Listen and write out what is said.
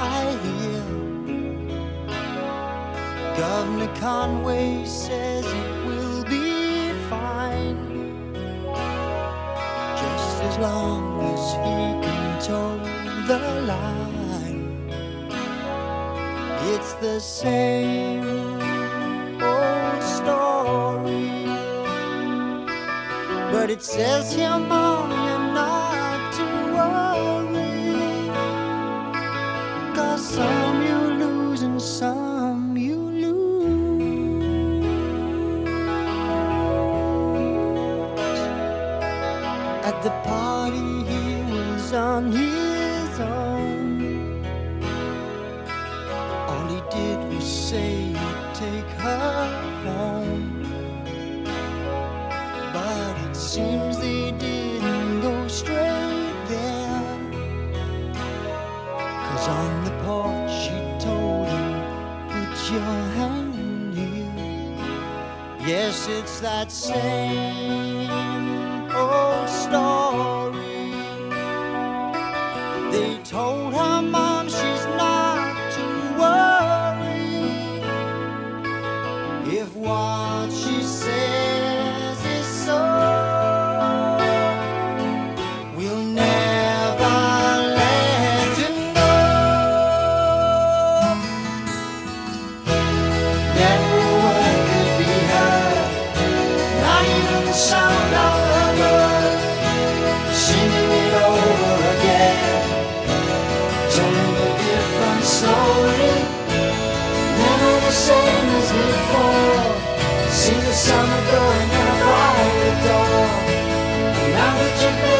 I hear Governor Conway says it will be fine, just as long as he can toe the line. It's the same old story, but it says here, Mom, you're not to worry, 'cause some you lose and some you lose. At the party he was on his own. All he did was say he'd take her home, but it seems they didn't go straight there, 'cause on the porch she told him, put your hand here. Yes, it's that same old story. They told her mom she's not to worry if what she says is so. We'll never let you know. Never a word could be heard, not even the sound of a bird singing it over again, telling a different story, never the same as before. See the summer going out by the door, and now that you've been